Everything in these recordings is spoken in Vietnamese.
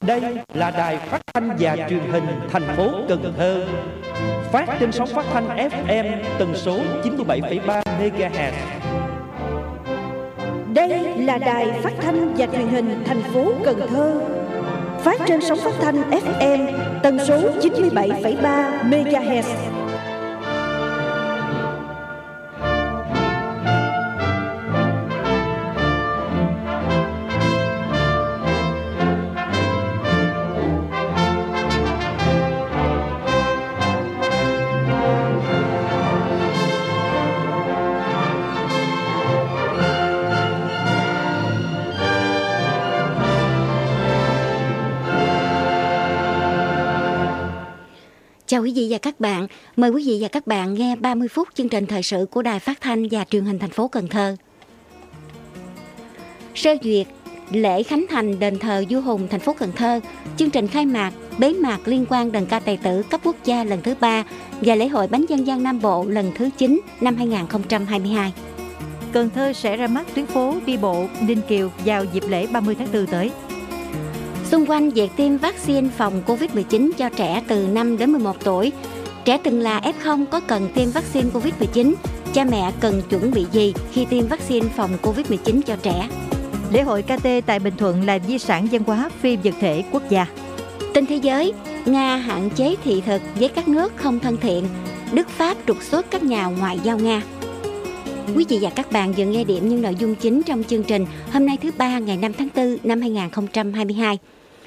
Đây là đài phát thanh và truyền hình thành phố Cần Thơ, phát trên sóng phát thanh FM tần số 97,3 MHz. Đây là đài phát thanh và truyền hình thành phố Cần Thơ, phát trên sóng phát thanh FM tần số 97,3 MHz. Chào quý vị và các bạn, mời quý vị và các bạn nghe 30 phút chương trình thời sự của Đài Phát thanh và Truyền hình thành phố Cần Thơ. Sơ duyệt lễ khánh thành đền thờ vua Hùng thành phố Cần Thơ, chương trình khai mạc, bế mạc liên quan đờn ca tài tử cấp quốc gia lần thứ 3 và lễ hội bánh dân gian Nam Bộ lần thứ 9 năm 2022. Cần Thơ sẽ ra mắt tuyến phố đi bộ Ninh Kiều vào dịp lễ 30 tháng 4 tới. Xung quanh việc tiêm vaccine phòng COVID-19 cho trẻ từ 5 đến 11 tuổi, trẻ từng là F0 có cần tiêm vaccine COVID-19, cha mẹ cần chuẩn bị gì khi tiêm vaccine phòng COVID-19 cho trẻ. Lễ hội KT tại Bình Thuận là di sản văn hóa phi vật thể quốc gia. Tin thế giới, Nga hạn chế thị thực với các nước không thân thiện, Đức Pháp trục xuất các nhà ngoại giao Nga. Quý vị và các bạn vừa nghe điểm những nội dung chính trong chương trình hôm nay thứ Ba ngày 5 tháng 4 năm 2022.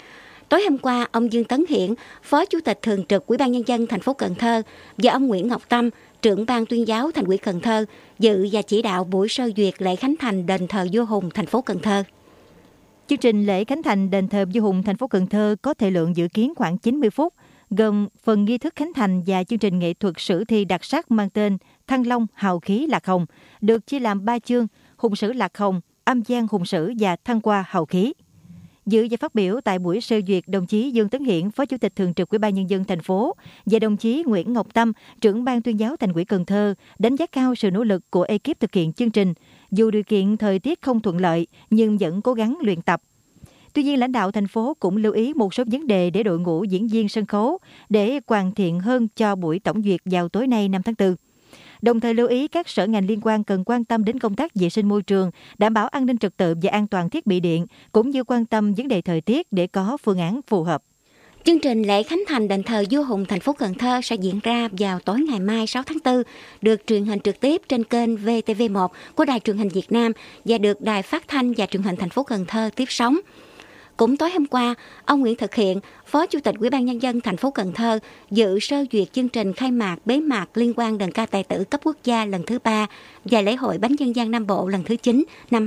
Tối hôm qua, ông Dương Tấn Hiển, Phó Chủ tịch Thường trực Ủy ban Nhân dân thành phố Cần Thơ và ông Nguyễn Ngọc Tâm, trưởng ban tuyên giáo Thành ủy Cần Thơ dự và chỉ đạo buổi sơ duyệt lễ khánh thành đền thờ vua Hùng thành phố Cần Thơ. Chương trình lễ khánh thành đền thờ vua Hùng thành phố Cần Thơ có thời lượng dự kiến khoảng 90 phút, gồm phần nghi thức khánh thành và chương trình nghệ thuật sử thi đặc sắc mang tên Thăng Long Hào Khí Lạc Hồng, được chia làm 3 chương: Hùng sử Lạc Hồng, Âm gian Hùng sử và Thăng Hoa Hào Khí. Dự và phát biểu tại buổi sơ duyệt, đồng chí Dương Tấn Hiển, Phó Chủ tịch Thường trực Ủy ban Nhân dân thành phố và đồng chí Nguyễn Ngọc Tâm, trưởng ban tuyên giáo Thành ủy Cần Thơ đánh giá cao sự nỗ lực của ekip thực hiện chương trình, dù điều kiện thời tiết không thuận lợi nhưng vẫn cố gắng luyện tập. Tuy nhiên, lãnh đạo thành phố cũng lưu ý một số vấn đề để đội ngũ diễn viên sân khấu để hoàn thiện hơn cho buổi tổng duyệt vào tối nay 5 tháng 4. Đồng thời lưu ý các sở ngành liên quan cần quan tâm đến công tác vệ sinh môi trường, đảm bảo an ninh trật tự và an toàn thiết bị điện, cũng như quan tâm vấn đề thời tiết để có phương án phù hợp. Chương trình lễ khánh thành đền thờ vua Hùng thành phố Cần Thơ sẽ diễn ra vào tối ngày mai 6 tháng 4, được truyền hình trực tiếp trên kênh VTV1 của Đài Truyền hình Việt Nam và được Đài Phát thanh và Truyền hình thành phố Cần Thơ tiếp sóng. Cũng tối hôm qua, ông Nguyễn Thực Hiện, Phó Chủ tịch Ủy ban Nhân dân thành phố Cần Thơ dự sơ duyệt chương trình khai mạc bế mạc liên quan đờn ca tài tử cấp quốc gia lần thứ 3 và lễ hội bánh dân gian Nam Bộ lần thứ 9 năm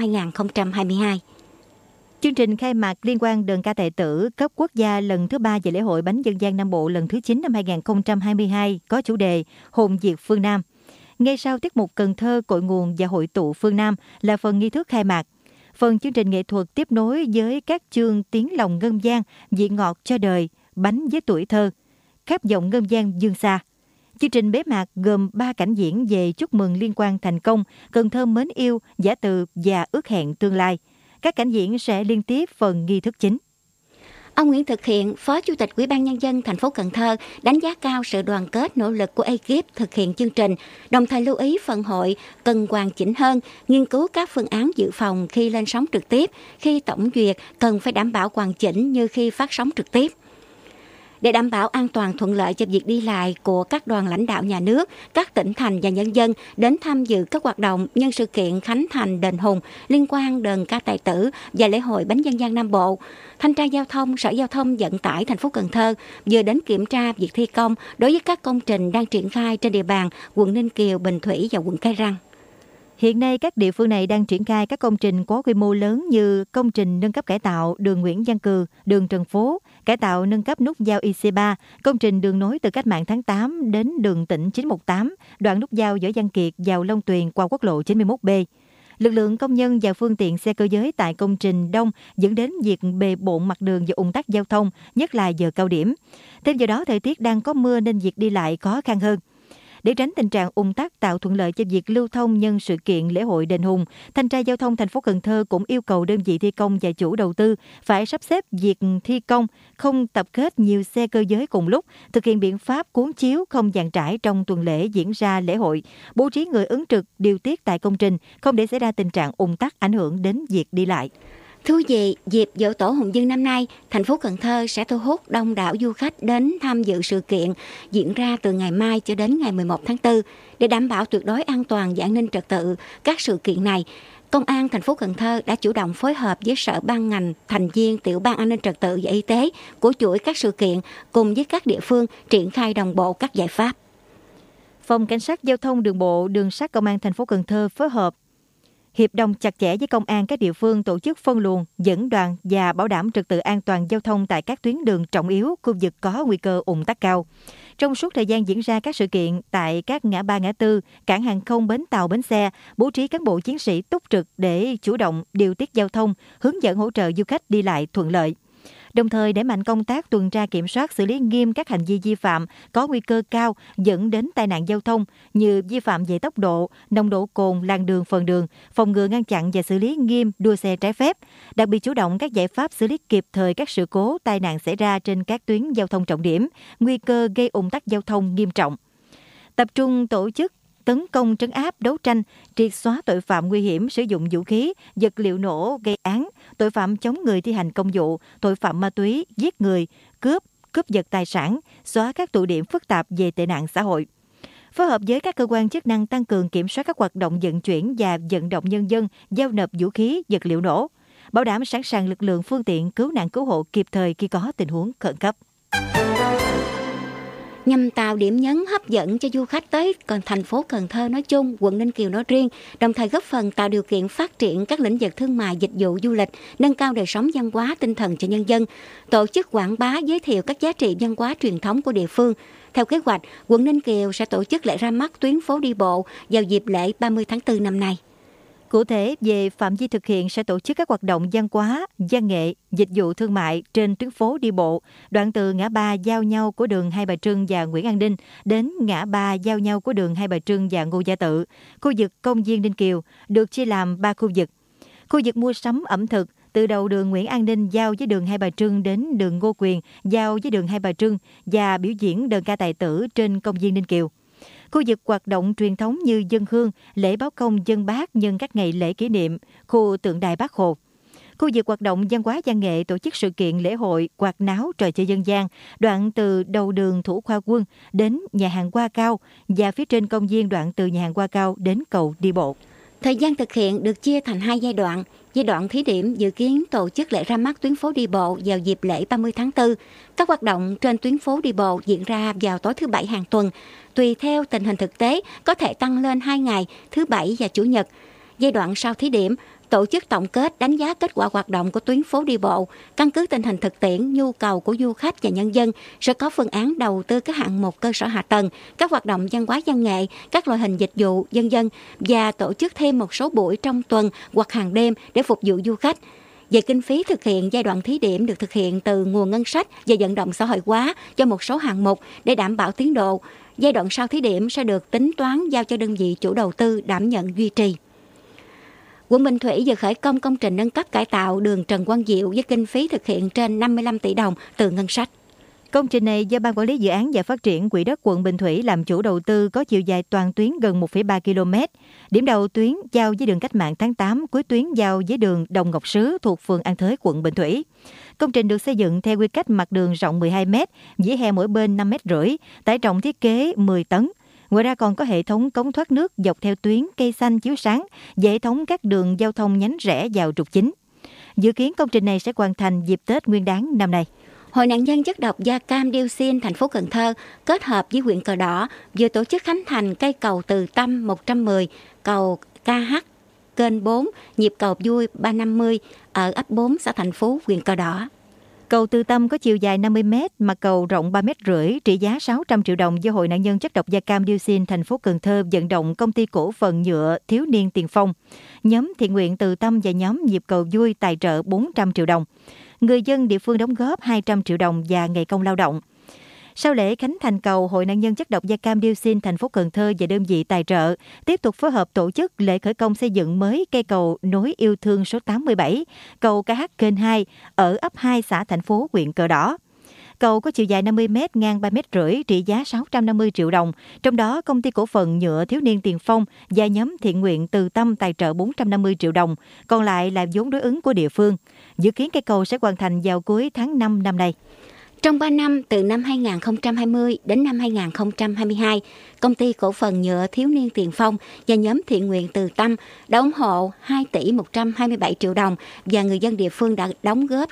2022. Chương trình khai mạc liên quan đờn ca tài tử cấp quốc gia lần thứ 3 và lễ hội bánh dân gian Nam Bộ lần thứ 9 năm 2022 có chủ đề Hồn Diệt Phương Nam. Ngay sau tiết mục Cần Thơ cội nguồn và hội tụ phương Nam là phần nghi thức khai mạc. Phần chương trình nghệ thuật tiếp nối với các chương Tiếng Lòng Ngân Vang, Vị Ngọt Cho Đời, Bánh Với Tuổi Thơ, Khắp Giọng Ngân Vang Dương Xa. Chương trình bế mạc gồm 3 cảnh diễn về chúc mừng liên quan thành công, Cần Thơ mến yêu, giả từ và ước hẹn tương lai. Các cảnh diễn sẽ liên tiếp phần nghi thức chính. Ông Nguyễn Thực Hiện, Phó Chủ tịch Ủy ban Nhân dân thành phố Cần Thơ đánh giá cao sự đoàn kết nỗ lực của ekip thực hiện chương trình, đồng thời lưu ý phần hội cần hoàn chỉnh hơn, nghiên cứu các phương án dự phòng khi lên sóng trực tiếp, khi tổng duyệt cần phải đảm bảo hoàn chỉnh như khi phát sóng trực tiếp. Để đảm bảo an toàn thuận lợi cho việc đi lại của các đoàn lãnh đạo nhà nước, các tỉnh thành và nhân dân đến tham dự các hoạt động nhân sự kiện khánh thành đền Hùng liên quan đờn ca tài tử và lễ hội bánh dân gian Nam Bộ, Thanh tra Giao thông, Sở Giao thông Vận tải thành phố Cần Thơ vừa đến kiểm tra việc thi công đối với các công trình đang triển khai trên địa bàn quận Ninh Kiều, Bình Thủy và quận Cái Răng. Hiện nay, các địa phương này đang triển khai các công trình có quy mô lớn như công trình nâng cấp cải tạo đường Nguyễn Văn Cừ, đường Trần Phố, cải tạo nâng cấp nút giao IC3, công trình đường nối từ Cách mạng tháng 8 đến đường tỉnh 918, đoạn nút giao Võ Văn Kiệt vào Long Tuyền qua quốc lộ 91B. Lực lượng công nhân và phương tiện xe cơ giới tại công trình đông dẫn đến việc bề bộn mặt đường và ùn tắc giao thông, nhất là giờ cao điểm. Thêm vào đó, thời tiết đang có mưa nên việc đi lại khó khăn hơn. Để tránh tình trạng ùn tắc tạo thuận lợi cho việc lưu thông nhân sự kiện lễ hội Đền Hùng, Thanh tra Giao thông thành phố Cần Thơ cũng yêu cầu đơn vị thi công và chủ đầu tư phải sắp xếp việc thi công không tập kết nhiều xe cơ giới cùng lúc, thực hiện biện pháp cuốn chiếu không dàn trải trong tuần lễ diễn ra lễ hội, bố trí người ứng trực điều tiết tại công trình, không để xảy ra tình trạng ùn tắc ảnh hưởng đến việc đi lại. Thú vị, dịp Giỗ Tổ Hùng Dương năm nay, thành phố Cần Thơ sẽ thu hút đông đảo du khách đến tham dự sự kiện diễn ra từ ngày mai cho đến ngày 11 tháng 4. Để đảm bảo tuyệt đối an toàn và an ninh trật tự các sự kiện này, Công an thành phố Cần Thơ đã chủ động phối hợp với sở ban ngành, thành viên tiểu ban an ninh trật tự và y tế của chuỗi các sự kiện cùng với các địa phương triển khai đồng bộ các giải pháp. Phòng Cảnh sát Giao thông Đường bộ, Đường sắt Công an thành phố Cần Thơ phối hợp hiệp đồng chặt chẽ với công an các địa phương tổ chức phân luồng, dẫn đoàn và bảo đảm trật tự an toàn giao thông tại các tuyến đường trọng yếu, khu vực có nguy cơ ùn tắc cao. Trong suốt thời gian diễn ra các sự kiện tại các ngã ba ngã tư, cảng hàng không, bến tàu, bến xe, bố trí cán bộ chiến sĩ túc trực để chủ động điều tiết giao thông, hướng dẫn hỗ trợ du khách đi lại thuận lợi. Đồng thời đẩy mạnh công tác tuần tra kiểm soát, xử lý nghiêm các hành vi vi phạm có nguy cơ cao dẫn đến tai nạn giao thông như vi phạm về tốc độ, nồng độ cồn, làn đường, phần đường, phòng ngừa ngăn chặn và xử lý nghiêm đua xe trái phép. Đặc biệt chủ động các giải pháp xử lý kịp thời các sự cố tai nạn xảy ra trên các tuyến giao thông trọng điểm, nguy cơ gây ùn tắc giao thông nghiêm trọng. Tập trung tổ chức tấn công trấn áp, đấu tranh, triệt xóa tội phạm nguy hiểm sử dụng vũ khí, vật liệu nổ gây án, tội phạm chống người thi hành công vụ, tội phạm ma túy, giết người, cướp giật tài sản, xóa các tụ điểm phức tạp về tệ nạn xã hội. Phối hợp với các cơ quan chức năng tăng cường kiểm soát các hoạt động vận chuyển và vận động nhân dân giao nộp vũ khí, vật liệu nổ, bảo đảm sẵn sàng lực lượng, phương tiện cứu nạn cứu hộ kịp thời khi có tình huống khẩn cấp. Nhằm tạo điểm nhấn hấp dẫn cho du khách tới thành phố Cần Thơ nói chung, quận Ninh Kiều nói riêng, đồng thời góp phần tạo điều kiện phát triển các lĩnh vực thương mại, dịch vụ, du lịch, nâng cao đời sống văn hóa tinh thần cho nhân dân, tổ chức quảng bá giới thiệu các giá trị văn hóa truyền thống của địa phương. Theo kế hoạch, quận Ninh Kiều sẽ tổ chức lễ ra mắt tuyến phố đi bộ vào dịp lễ 30 tháng 4 năm nay. Cụ thể, về phạm vi thực hiện sẽ tổ chức các hoạt động văn hóa, văn nghệ, dịch vụ thương mại trên tuyến phố đi bộ, đoạn từ ngã ba giao nhau của đường Hai Bà Trưng và Nguyễn An Ninh đến ngã ba giao nhau của đường Hai Bà Trưng và Ngô Gia Tự. Khu vực công viên Ninh Kiều được chia làm 3 khu vực. Khu vực mua sắm ẩm thực từ đầu đường Nguyễn An Ninh giao với đường Hai Bà Trưng đến đường Ngô Quyền giao với đường Hai Bà Trưng và biểu diễn đơn ca tài tử trên công viên Ninh Kiều. Khu vực hoạt động truyền thống như dân hương, lễ báo công dân Bác nhân các ngày lễ kỷ niệm, khu tượng đài Bác Hồ. Khu vực hoạt động văn hóa văn nghệ tổ chức sự kiện lễ hội, quạt náo, trò chơi dân gian, đoạn từ đầu đường Thủ Khoa Quân đến nhà hàng Hoa Cao và phía trên công viên đoạn từ nhà hàng Hoa Cao đến cầu đi bộ. Thời gian thực hiện được chia thành 2 giai đoạn. Giai đoạn thí điểm dự kiến tổ chức lễ ra mắt tuyến phố đi bộ vào dịp lễ 30 tháng 4. Các hoạt động trên tuyến phố đi bộ diễn ra vào tối thứ Bảy hàng tuần. Tùy theo tình hình thực tế, có thể tăng lên 2 ngày, thứ Bảy và Chủ nhật. Giai đoạn sau thí điểm, tổ chức tổng kết đánh giá kết quả hoạt động của tuyến phố đi bộ, căn cứ tình hình thực tiễn, nhu cầu của du khách và nhân dân, sẽ có phương án đầu tư các hạng mục cơ sở hạ tầng, các hoạt động văn hóa văn nghệ, các loại hình dịch vụ, vân vân và tổ chức thêm một số buổi trong tuần hoặc hàng đêm để phục vụ du khách. Về kinh phí thực hiện, giai đoạn thí điểm được thực hiện từ nguồn ngân sách và vận động xã hội hóa cho một số hạng mục để đảm bảo tiến độ. Giai đoạn sau thí điểm sẽ được tính toán giao cho đơn vị chủ đầu tư đảm nhận duy trì. Quận Bình Thủy vừa khởi công công trình nâng cấp cải tạo đường Trần Quang Diệu với kinh phí thực hiện trên 55 tỷ đồng từ ngân sách. Công trình này do Ban Quản lý Dự án và Phát triển Quỹ đất quận Bình Thủy làm chủ đầu tư, có chiều dài toàn tuyến gần 1,3 km. Điểm đầu tuyến giao với đường Cách mạng tháng 8, cuối tuyến giao với đường Đồng Ngọc Sứ thuộc phường An Thới, quận Bình Thủy. Công trình được xây dựng theo quy cách mặt đường rộng 12 m, vỉa hè mỗi bên 5,5 m, tải trọng thiết kế 10 tấn. Ngoài ra còn có hệ thống cống thoát nước dọc theo tuyến, cây xanh chiếu sáng và hệ thống các đường giao thông nhánh rẽ vào trục chính. Dự kiến công trình này sẽ hoàn thành dịp Tết Nguyên đán năm nay. Hội nạn nhân chất độc da cam dioxin thành phố Cần Thơ kết hợp với huyện Cờ Đỏ vừa tổ chức khánh thành cây cầu Từ Tâm 110, cầu KH kênh 4, nhịp cầu vui 350 ở ấp 4 xã Thành Phú, huyện Cờ Đỏ. Cầu Từ Tâm có chiều dài 50 m, mặt cầu rộng 3,5 m, trị giá 600 triệu đồng do Hội nạn nhân chất độc da cam dioxin thành phố Cần Thơ vận động Công ty cổ phần nhựa Thiếu niên Tiền Phong, nhóm thiện nguyện Từ Tâm và nhóm nhịp cầu vui tài trợ 400 triệu đồng. Người dân địa phương đóng góp 200 triệu đồng và ngày công lao động. Sau lễ khánh thành cầu, Hội nạn nhân chất độc da cam dioxin thành phố Cần Thơ và đơn vị tài trợ tiếp tục phối hợp tổ chức lễ khởi công xây dựng mới cây cầu nối yêu thương số 87, cầu KH Kênh 2 ở ấp 2 xã Thành Phố, huyện Cờ Đỏ. Cầu có chiều dài 50 m, ngang 3,5 m, trị giá 650 triệu đồng. Trong đó, Công ty Cổ phần Nhựa Thiếu niên Tiền Phong và nhóm thiện nguyện Từ Tâm tài trợ 450 triệu đồng, còn lại là vốn đối ứng của địa phương. Dự kiến cây cầu sẽ hoàn thành vào cuối tháng 5 năm nay. Trong 3 năm, từ năm 2020 đến năm 2022, Công ty Cổ phần Nhựa Thiếu niên Tiền Phong và nhóm thiện nguyện Từ Tâm đã ủng hộ 2 tỷ 127 triệu đồng và người dân địa phương đã đóng góp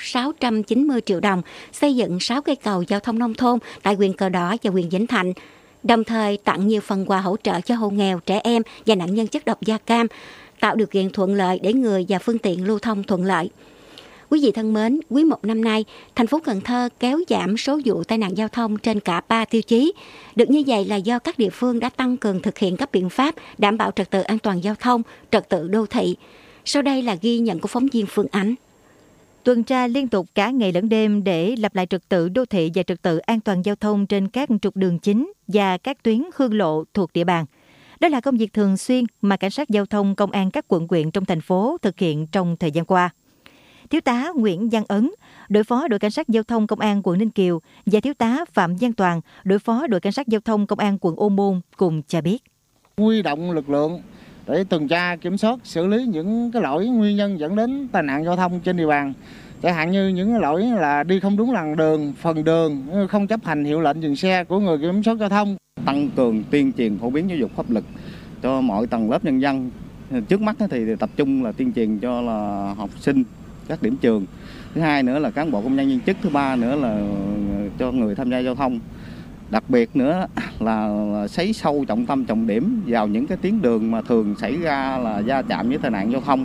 690 triệu đồng xây dựng 6 cây cầu giao thông nông thôn tại huyện Cờ Đỏ và huyện Vĩnh Thạnh, đồng thời tặng nhiều phần quà hỗ trợ cho hộ nghèo, trẻ em và nạn nhân chất độc da cam, tạo điều kiện thuận lợi để người và phương tiện lưu thông thuận lợi. Quý vị thân mến, quý 1 năm nay, thành phố Cần Thơ kéo giảm số vụ tai nạn giao thông trên cả 3 tiêu chí. Được như vậy là do các địa phương đã tăng cường thực hiện các biện pháp đảm bảo trật tự an toàn giao thông, trật tự đô thị. Sau đây là ghi nhận của phóng viên Phương Ánh. Tuần tra liên tục cả ngày lẫn đêm để lập lại trật tự đô thị và trật tự an toàn giao thông trên các trục đường chính và các tuyến hương lộ thuộc địa bàn. Đó là công việc thường xuyên mà cảnh sát giao thông, công an các quận huyện trong thành phố thực hiện trong thời gian qua. Thiếu tá Nguyễn Văn Ấn, đội phó đội cảnh sát giao thông công an quận Ninh Kiều và thiếu tá Phạm Văn Toàn, đội phó đội cảnh sát giao thông công an quận Ô Môn cùng cho biết. Huy động lực lượng để tuần tra kiểm soát, xử lý những cái lỗi nguyên nhân dẫn đến tai nạn giao thông trên địa bàn. Chẳng hạn như những cái lỗi là đi không đúng làn đường, phần đường, không chấp hành hiệu lệnh dừng xe của người kiểm soát giao thông. Tăng cường tuyên truyền phổ biến giáo dục pháp luật cho mọi tầng lớp nhân dân. Trước mắt thì tập trung là tuyên truyền cho là học sinh các điểm trường. Thứ hai nữa là cán bộ công nhân viên chức. Thứ ba nữa là cho người tham gia giao thông. Đặc biệt nữa là xoáy sâu trọng tâm trọng điểm vào những cái tuyến đường mà thường xảy ra là va chạm với tai nạn giao thông.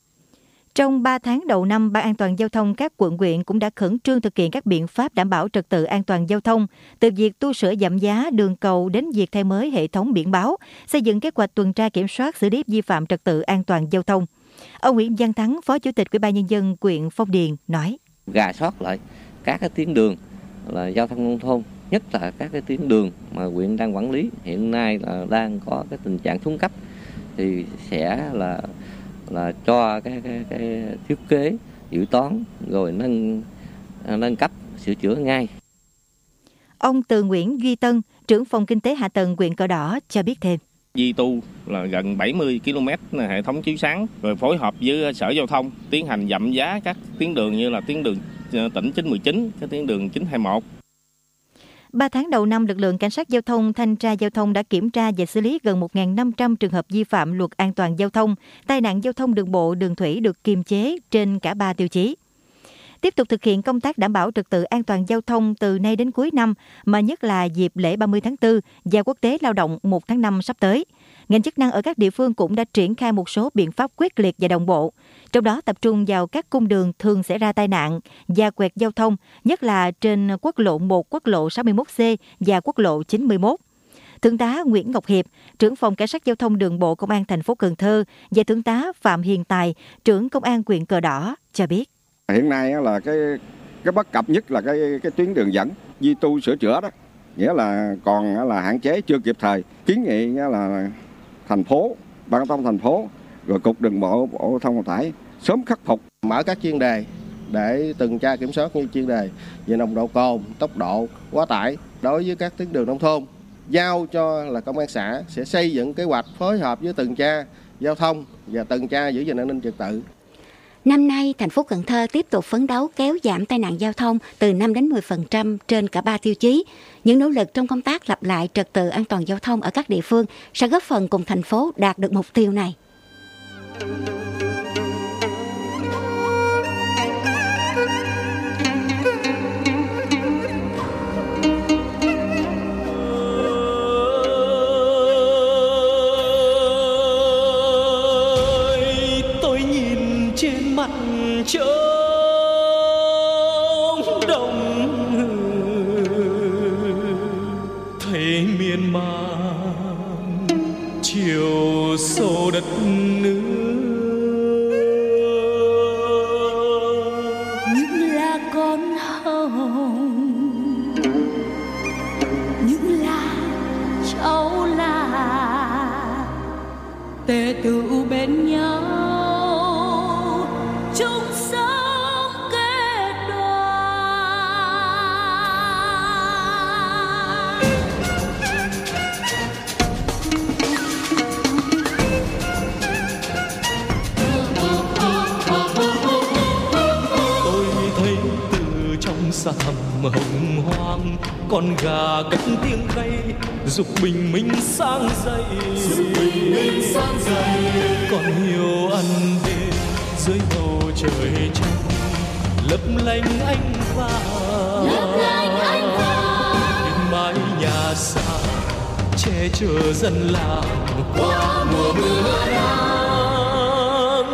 Trong 3 tháng đầu năm, Ban an toàn giao thông các quận huyện cũng đã khẩn trương thực hiện các biện pháp đảm bảo trật tự an toàn giao thông, từ việc tu sửa giảm giá đường cầu đến việc thay mới hệ thống biển báo, xây dựng kế hoạch tuần tra kiểm soát xử lý vi phạm trật tự an toàn giao thông. Ông Nguyễn Văn Thắng, Phó Chủ tịch Ủy ban Nhân dân huyện Phong Điền nói: Rà soát lại các cái tuyến đường là giao thông nông thôn, nhất là các cái tuyến đường mà huyện đang quản lý hiện nay là đang có cái tình trạng xuống cấp, thì sẽ là cho cái thiết kế dự toán rồi nâng cấp sửa chữa ngay. Ông Từ Nguyễn Duy Tân, trưởng phòng kinh tế hạ tầng huyện Cờ Đỏ cho biết thêm. Duy tu là gần 70 km hệ thống chiếu sáng, rồi phối hợp với Sở Giao thông tiến hành giảm giá các tuyến đường như là tuyến đường tỉnh 919, cái tuyến đường 921. 3 tháng đầu năm, lực lượng cảnh sát giao thông, thanh tra giao thông đã kiểm tra và xử lý gần 1.500 trường hợp vi phạm luật an toàn giao thông, tai nạn giao thông đường bộ, đường thủy được kiềm chế trên cả 3 tiêu chí. Tiếp tục thực hiện công tác đảm bảo trật tự an toàn giao thông từ nay đến cuối năm, mà nhất là dịp lễ 30 tháng 4 và Quốc tế Lao động 1 tháng 5 sắp tới. Ngành chức năng ở các địa phương cũng đã triển khai một số biện pháp quyết liệt và đồng bộ, trong đó tập trung vào các cung đường thường xảy ra tai nạn và quẹt giao thông, nhất là trên quốc lộ 1, quốc lộ 61C và quốc lộ 91. Thượng tá Nguyễn Ngọc Hiệp, trưởng phòng cảnh sát giao thông đường bộ công an thành phố Cần Thơ và thượng tá Phạm Hiền Tài, trưởng công an huyện Cờ Đỏ cho biết. Hiện nay là cái bất cập nhất là cái tuyến đường dẫn duy tu sửa chữa đó, nghĩa là còn là hạn chế chưa kịp thời. Kiến nghị là thành phố, ban giao thông thành phố, rồi cục đường bộ, bộ giao thông vận tải sớm khắc phục. Mở các chuyên đề để tuần tra kiểm soát như chuyên đề về nồng độ cồn, tốc độ, quá tải đối với các tuyến đường nông thôn. Giao cho là công an xã sẽ xây dựng kế hoạch phối hợp với tuần tra giao thông và tuần tra giữ gìn an ninh trật tự. Năm nay, thành phố Cần Thơ tiếp tục phấn đấu kéo giảm tai nạn giao thông từ 5 đến 10% trên cả 3 tiêu chí. Những nỗ lực trong công tác lập lại trật tự an toàn giao thông ở các địa phương sẽ góp phần cùng thành phố đạt được mục tiêu này. Trống đồng thấy miên man chiều sâu đất nước, những lá con hồng tề tựu bên nhau chung sống kết đoàn. Tôi thấy từ trong xa thẳm hồng hoang, con gà cất tiếng gáy dục bình minh sáng dậy. Con hiêu ăn đêm dưới bầu trời trong lấp lánh ánh vàng. Bên mái nhà xa che chở dân làng qua mùa mưa nắng.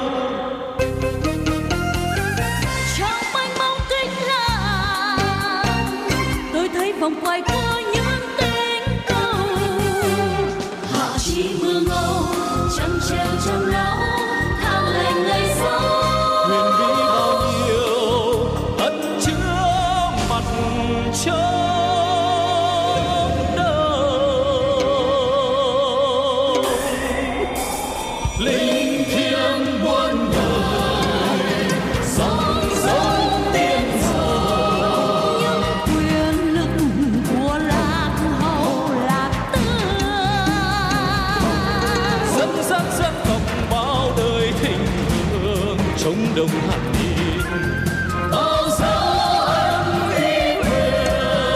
Trong mênh mông kinh làng, tôi thấy vòng quay của những tiếng câu. Hạ chỉ mưa ngâu, trăng treo trăng lão, thang lành ngày sau. Huyền bí bao nhiêu ẩn chứa mặt trời. Đồng hành nhìn bao dấu ân vinh quên.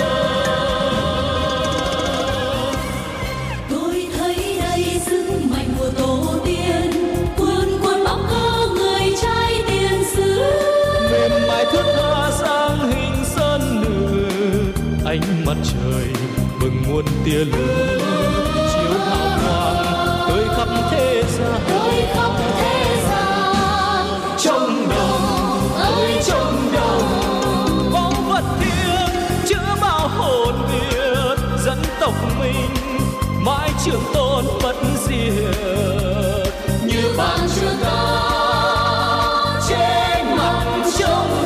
Tôi thấy đây sức mạnh của tổ tiên, cuồn cuộn bão cơ người trai tiền xứ. Mềm mại thước tha sang hình sơn nữ, ánh mặt trời bừng muôn tia lửa chiếu hào quang tới khắp thế gian. Trong đồng ơi trong đồng, báu vật thiêng chứa bao hồn Việt dân tộc mình mãi trường tồn bất diệt như bàn trường ca trên mặt trong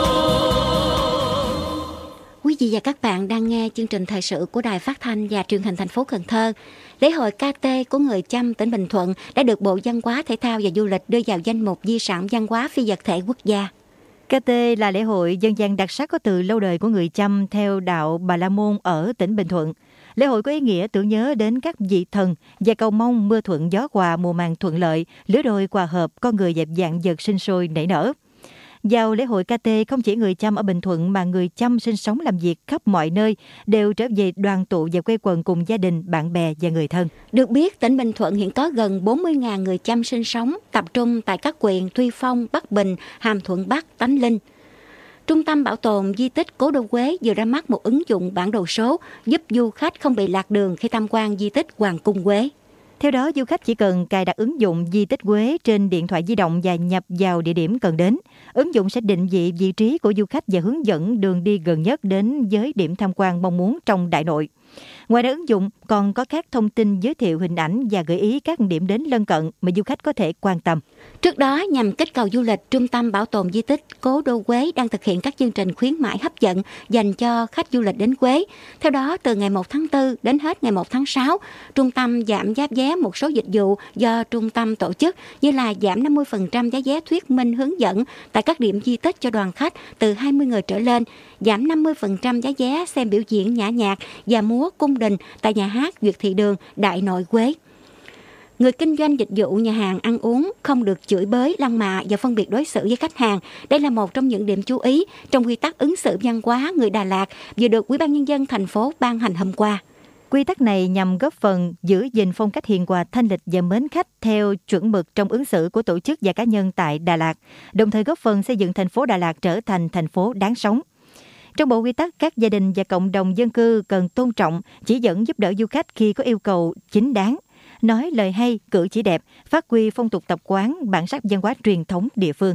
đồng. Quý vị và các bạn đang nghe chương trình thời sự của Đài Phát thanh và Truyền hình thành phố Cần Thơ. Lễ hội KT của người Chăm tỉnh Bình Thuận đã được Bộ Văn hóa, Thể thao và Du lịch đưa vào danh mục di sản văn hóa phi vật thể quốc gia. KT là lễ hội dân gian đặc sắc có từ lâu đời của người Chăm theo đạo Bà La Môn ở tỉnh Bình Thuận. Lễ hội có ý nghĩa tưởng nhớ đến các vị thần và cầu mong mưa thuận gió hòa, mùa màng thuận lợi, lứa đôi hòa hợp, con người dẹp dạng vật sinh sôi nảy nở. Vào lễ hội KT, không chỉ người Chăm ở Bình Thuận mà người Chăm sinh sống làm việc khắp mọi nơi đều trở về đoàn tụ và quây quần cùng gia đình, bạn bè và người thân. Được biết, tỉnh Bình Thuận hiện có gần 40.000 người Chăm sinh sống, tập trung tại các huyện Tuy Phong, Bắc Bình, Hàm Thuận Bắc, Tánh Linh. Trung tâm Bảo tồn Di tích Cố đô Huế vừa ra mắt một ứng dụng bản đồ số giúp du khách không bị lạc đường khi tham quan di tích Hoàng cung Huế. Theo đó, du khách chỉ cần cài đặt ứng dụng Di tích Huế trên điện thoại di động và nhập vào địa điểm cần đến. Ứng dụng sẽ định vị vị trí của du khách và hướng dẫn đường đi gần nhất đến với điểm tham quan mong muốn trong đại nội. Ngoài ra, ứng dụng còn có các thông tin giới thiệu hình ảnh và gợi ý các điểm đến lân cận mà du khách có thể quan tâm. Trước đó, nhằm kích cầu du lịch, Trung tâm Bảo tồn Di tích Cố đô Huế đang thực hiện các chương trình khuyến mãi hấp dẫn dành cho khách du lịch đến Huế. Theo đó, từ ngày 1 tháng 4 đến hết ngày 1 tháng 6, trung tâm giảm giá vé một số dịch vụ do trung tâm tổ chức như là giảm 50% giá vé thuyết minh hướng dẫn tại các điểm di tích cho đoàn khách từ 20 người trở lên, giảm 50% giá vé xem biểu diễn nhã nhạc và múa cung đình tại nhà hát Duyệt Thị Đường, Đại Nội Huế. Người kinh doanh dịch vụ nhà hàng ăn uống không được chửi bới, lăng mạ và phân biệt đối xử với khách hàng. Đây là một trong những điểm chú ý trong quy tắc ứng xử văn hóa người Đà Lạt vừa được Ủy ban Nhân dân thành phố ban hành hôm qua. Quy tắc này nhằm góp phần giữ gìn phong cách hiền hòa, thanh lịch và mến khách theo chuẩn mực trong ứng xử của tổ chức và cá nhân tại Đà Lạt, đồng thời góp phần xây dựng thành phố Đà Lạt trở thành thành phố đáng sống. Trong bộ quy tắc, các gia đình và cộng đồng dân cư cần tôn trọng, chỉ dẫn giúp đỡ du khách khi có yêu cầu chính đáng, nói lời hay, cử chỉ đẹp, phát huy phong tục tập quán, bản sắc văn hóa truyền thống địa phương.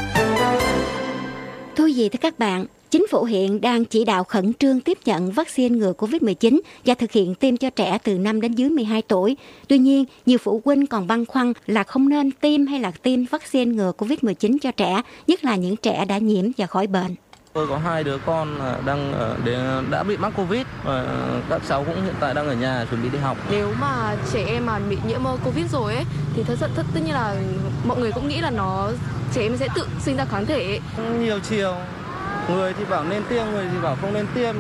Thưa quý vị, thưa các bạn, Chính phủ hiện đang chỉ đạo khẩn trương tiếp nhận vaccine ngừa COVID-19 và thực hiện tiêm cho trẻ từ 5 đến dưới 12 tuổi. Tuy nhiên, nhiều phụ huynh còn băn khoăn là không nên tiêm hay là tiêm vaccine ngừa COVID-19 cho trẻ, nhất là những trẻ đã nhiễm và khỏi bệnh. Tôi có 2 đứa con đã bị mắc Covid và các cháu cũng hiện tại đang ở nhà chuẩn bị đi học. Nếu mà trẻ em mà bị nhiễm Covid rồi ấy thì tất nhiên là mọi người cũng nghĩ là trẻ em sẽ tự sinh ra kháng thể. Nhiều chiều, người thì bảo nên tiêm, người thì bảo không nên tiêm.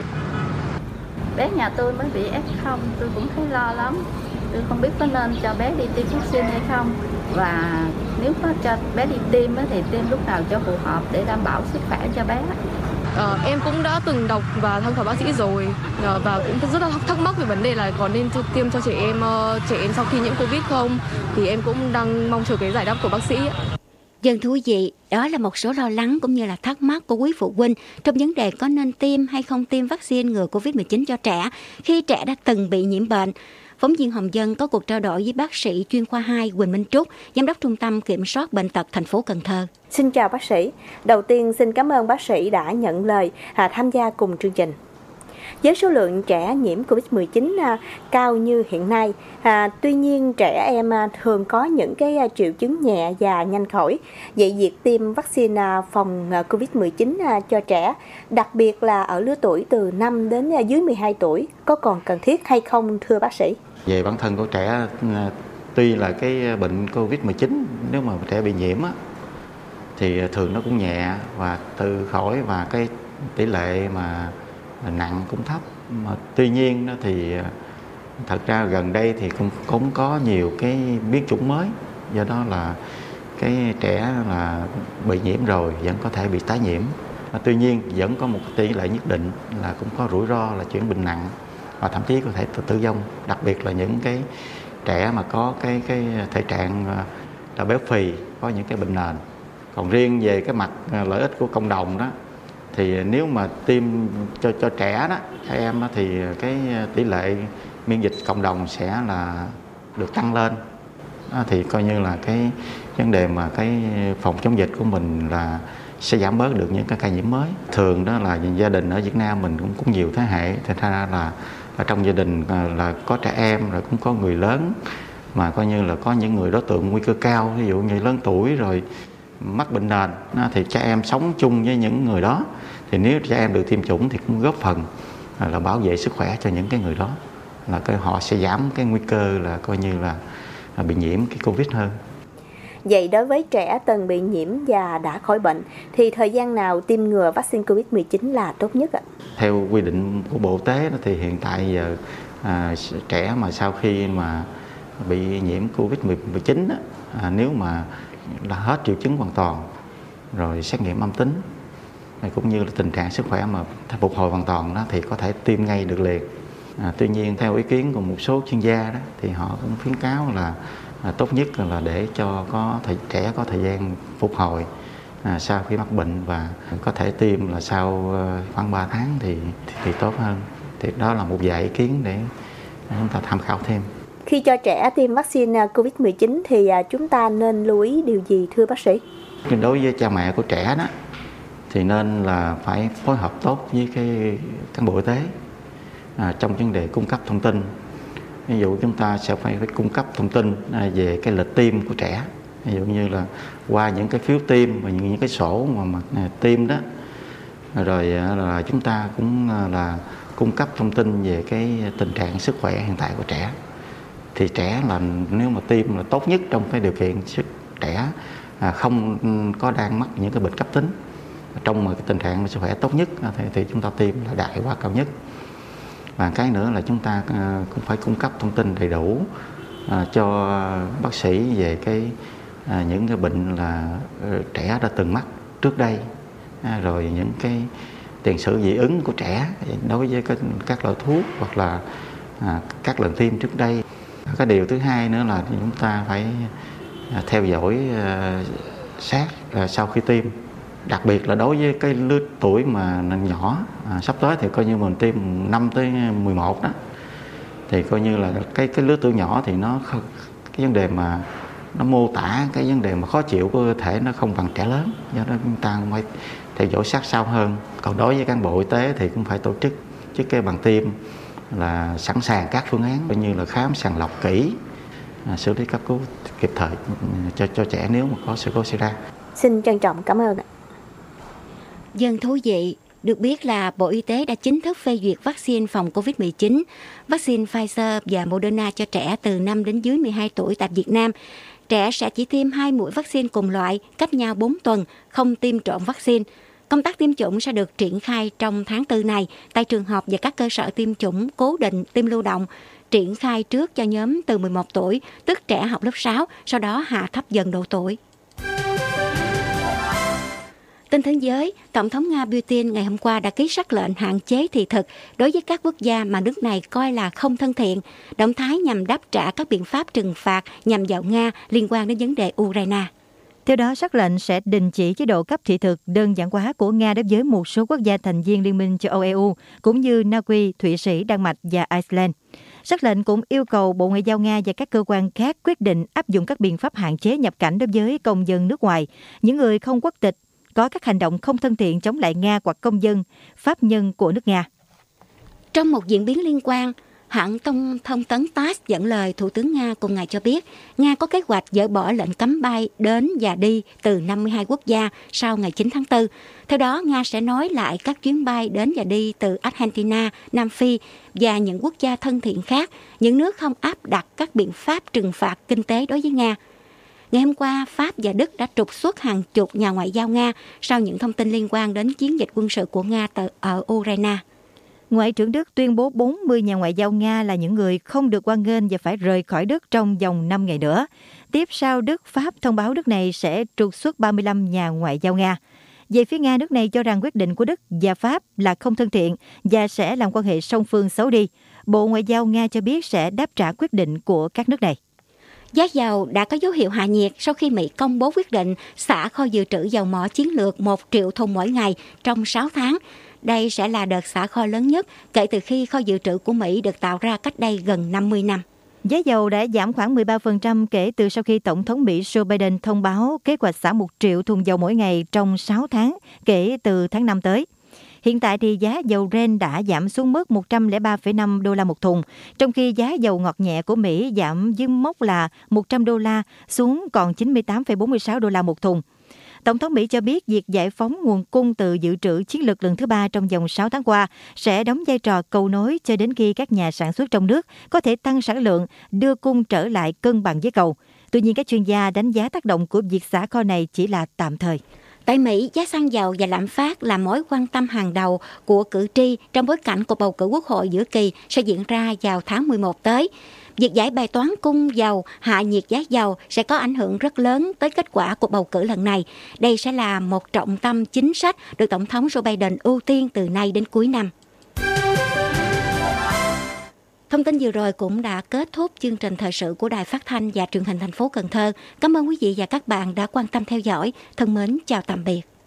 Bé nhà tôi mới bị F0, tôi cũng thấy lo lắm. Tôi không biết có nên cho bé đi tiêm vaccine hay không. Và nếu có cho bé đi tiêm thì tiêm lúc nào cho phù hợp để đảm bảo sức khỏe cho bé. Em cũng đã từng đọc và tham khảo bác sĩ rồi và cũng rất là thắc mắc về vấn đề là có nên tiêm cho trẻ em sau khi nhiễm Covid không. Thì em cũng đang mong chờ cái giải đáp của bác sĩ. Dân thú vị, đó là một số lo lắng cũng như là thắc mắc của quý phụ huynh trong vấn đề có nên tiêm hay không tiêm vaccine ngừa Covid-19 cho trẻ khi trẻ đã từng bị nhiễm bệnh. Phóng viên Hồng Dân có cuộc trao đổi với bác sĩ chuyên khoa 2 Quỳnh Minh Trúc, Giám đốc Trung tâm Kiểm soát Bệnh tật thành phố Cần Thơ. Xin chào bác sĩ. Đầu tiên xin cảm ơn bác sĩ đã nhận lời tham gia cùng chương trình. Với số lượng trẻ nhiễm Covid-19 cao như hiện nay, tuy nhiên trẻ em thường có những cái triệu chứng nhẹ và nhanh khỏi. Vậy việc tiêm vaccine phòng Covid-19 cho trẻ, đặc biệt là ở lứa tuổi từ 5 đến dưới 12 tuổi, có còn cần thiết hay không thưa bác sĩ? Về bản thân của trẻ, tuy là cái bệnh Covid-19, nếu mà trẻ bị nhiễm thì thường nó cũng nhẹ và tự khỏi, và cái tỷ lệ mà nặng cũng thấp. Mà tuy nhiên thì thật ra gần đây thì cũng có nhiều cái biến chủng mới, do đó là cái trẻ là bị nhiễm rồi vẫn có thể bị tái nhiễm. Tuy nhiên vẫn có một tỷ lệ nhất định là cũng có rủi ro là chuyển bệnh nặng và thậm chí có thể tử vong, đặc biệt là những cái trẻ mà có cái thể trạng là béo phì, có những cái bệnh nền. Còn riêng về cái mặt lợi ích của cộng đồng đó, thì nếu mà tiêm cho trẻ đó, trẻ em đó, thì cái tỷ lệ miễn dịch cộng đồng sẽ là được tăng lên. Đó, thì coi như là cái vấn đề mà cái phòng chống dịch của mình là sẽ giảm bớt được những cái ca nhiễm mới. Thường đó là gia đình ở Việt Nam mình cũng nhiều thế hệ, thành ra là ở trong gia đình là có trẻ em rồi cũng có người lớn, mà coi như là có những người đối tượng nguy cơ cao, ví dụ như lớn tuổi rồi mắc bệnh nền, thì trẻ em sống chung với những người đó, thì nếu trẻ em được tiêm chủng thì cũng góp phần là bảo vệ sức khỏe cho những cái người đó, là họ sẽ giảm cái nguy cơ là coi như là bị nhiễm cái Covid hơn. Vậy đối với trẻ từng bị nhiễm và đã khỏi bệnh thì thời gian nào tiêm ngừa vaccine Covid-19 là tốt nhất ạ? Theo quy định của Bộ Y tế thì hiện tại giờ trẻ mà sau khi mà bị nhiễm Covid-19 nếu mà là hết triệu chứng hoàn toàn rồi xét nghiệm âm tính cũng như là tình trạng sức khỏe mà phục hồi hoàn toàn đó, thì có thể tiêm ngay được liền. Tuy nhiên theo ý kiến của một số chuyên gia đó, thì họ cũng khuyến cáo là tốt nhất là để cho trẻ có thời gian phục hồi sau khi mắc bệnh, và có thể tiêm là sau khoảng 3 tháng thì tốt hơn. Thì đó là một vài ý kiến để chúng ta tham khảo thêm. Khi cho trẻ tiêm vaccine Covid-19 thì chúng ta nên lưu ý điều gì thưa bác sĩ? Đối với cha mẹ của trẻ đó thì nên là phải phối hợp tốt với cái cán bộ y tế trong vấn đề cung cấp thông tin. Ví dụ chúng ta sẽ phải cung cấp thông tin về cái lịch tiêm của trẻ, ví dụ như là qua những cái phiếu tiêm và những cái sổ mà tiêm đó, rồi là chúng ta cũng là cung cấp thông tin về cái tình trạng sức khỏe hiện tại của trẻ. Thì trẻ là nếu mà tiêm là tốt nhất trong cái điều kiện sức trẻ không có đang mắc những cái bệnh cấp tính, trong một cái tình trạng sức khỏe tốt nhất thì chúng ta tiêm là đạt hiệu quả cao nhất. Và cái nữa là chúng ta cũng phải cung cấp thông tin đầy đủ cho bác sĩ về những cái bệnh là trẻ đã từng mắc trước đây, rồi những cái tiền sử dị ứng của trẻ đối với các loại thuốc hoặc là các lần tiêm trước đây. Cái điều thứ hai nữa là chúng ta phải theo dõi sát sau khi tiêm, đặc biệt là đối với cái lứa tuổi mà nhỏ, sắp tới thì coi như mình tiêm 5 tới 11 đó, thì coi như là cái lứa tuổi nhỏ thì cái vấn đề mà nó mô tả cái vấn đề mà khó chịu của cơ thể nó không bằng trẻ lớn, do đó chúng ta phải theo dõi sát sao hơn. Còn đối với cán bộ y tế thì cũng phải tổ chức trước cái bàn tiêm là sẵn sàng các phương án, như là khám sàng lọc kỹ, xử lý cấp cứu kịp thời cho trẻ nếu mà có sự cố xảy ra. Xin trân trọng cảm ơn ạ. Dân thú vị, được biết là Bộ Y tế đã chính thức phê duyệt vaccine phòng COVID-19, vaccine Pfizer và Moderna cho trẻ từ 5 đến dưới 12 tuổi tại Việt Nam. Trẻ sẽ chỉ tiêm 2 mũi vaccine cùng loại, cách nhau 4 tuần, không tiêm trộn vaccine. Công tác tiêm chủng sẽ được triển khai trong tháng 4 này tại trường học và các cơ sở tiêm chủng cố định, tiêm lưu động, triển khai trước cho nhóm từ 11 tuổi, tức trẻ học lớp 6, sau đó hạ thấp dần độ tuổi. Tin thế giới, Tổng thống Nga Putin ngày hôm qua đã ký sắc lệnh hạn chế thị thực đối với các quốc gia mà nước này coi là không thân thiện, động thái nhằm đáp trả các biện pháp trừng phạt nhằm vào Nga liên quan đến vấn đề Ukraine. Theo đó, sắc lệnh sẽ đình chỉ chế độ cấp thị thực đơn giản hóa của Nga đối với một số quốc gia thành viên Liên minh châu Âu EU, cũng như Na Uy, Thụy Sĩ, Đan Mạch và Iceland. Sắc lệnh cũng yêu cầu Bộ Ngoại giao Nga và các cơ quan khác quyết định áp dụng các biện pháp hạn chế nhập cảnh đối với công dân nước ngoài, những người không quốc tịch, có các hành động không thân thiện chống lại Nga hoặc công dân, pháp nhân của nước Nga. Trong một diễn biến liên quan, hãng thông tấn TASS dẫn lời Thủ tướng Nga cùng ngày cho biết, Nga có kế hoạch dỡ bỏ lệnh cấm bay đến và đi từ 52 quốc gia sau ngày 9 tháng 4. Theo đó, Nga sẽ nối lại các chuyến bay đến và đi từ Argentina, Nam Phi và những quốc gia thân thiện khác, những nước không áp đặt các biện pháp trừng phạt kinh tế đối với Nga. Ngày hôm qua, Pháp và Đức đã trục xuất hàng chục nhà ngoại giao Nga sau những thông tin liên quan đến chiến dịch quân sự của Nga ở Ukraine. Ngoại trưởng Đức tuyên bố 40 nhà ngoại giao Nga là những người không được hoan nghênh và phải rời khỏi Đức trong vòng 5 ngày nữa. Tiếp sau Đức, Pháp thông báo nước này sẽ trục xuất 35 nhà ngoại giao Nga. Về phía Nga, nước này cho rằng quyết định của Đức và Pháp là không thân thiện và sẽ làm quan hệ song phương xấu đi. Bộ Ngoại giao Nga cho biết sẽ đáp trả quyết định của các nước này. Giá dầu đã có dấu hiệu hạ nhiệt sau khi Mỹ công bố quyết định xả kho dự trữ dầu mỏ chiến lược 1 triệu thùng mỗi ngày trong 6 tháng. Đây sẽ là đợt xả kho lớn nhất kể từ khi kho dự trữ của Mỹ được tạo ra cách đây gần 50 năm. Giá dầu đã giảm khoảng 13% kể từ sau khi Tổng thống Mỹ Joe Biden thông báo kế hoạch xả 1 triệu thùng dầu mỗi ngày trong 6 tháng kể từ tháng 5 tới. Hiện tại thì giá dầu Brent đã giảm xuống mức 103,5 đô la một thùng, trong khi giá dầu ngọt nhẹ của Mỹ giảm dưới mốc là 100 đô la xuống còn 98,46 đô la một thùng. Tổng thống Mỹ cho biết việc giải phóng nguồn cung từ dự trữ chiến lược lần thứ 3 trong vòng 6 tháng qua sẽ đóng vai trò cầu nối cho đến khi các nhà sản xuất trong nước có thể tăng sản lượng, đưa cung trở lại cân bằng với cầu. Tuy nhiên, các chuyên gia đánh giá tác động của việc xả kho này chỉ là tạm thời. Tại Mỹ, giá xăng dầu và lạm phát là mối quan tâm hàng đầu của cử tri trong bối cảnh cuộc bầu cử quốc hội giữa kỳ sẽ diễn ra vào tháng 11 tới. Việc giải bài toán cung dầu, hạ nhiệt giá dầu sẽ có ảnh hưởng rất lớn tới kết quả cuộc bầu cử lần này. Đây sẽ là một trọng tâm chính sách được Tổng thống Joe Biden ưu tiên từ nay đến cuối năm. Thông tin vừa rồi cũng đã kết thúc chương trình thời sự của Đài Phát thanh và Truyền hình thành phố Cần Thơ. Cảm ơn quý vị và các bạn đã quan tâm theo dõi. Thân mến, chào tạm biệt.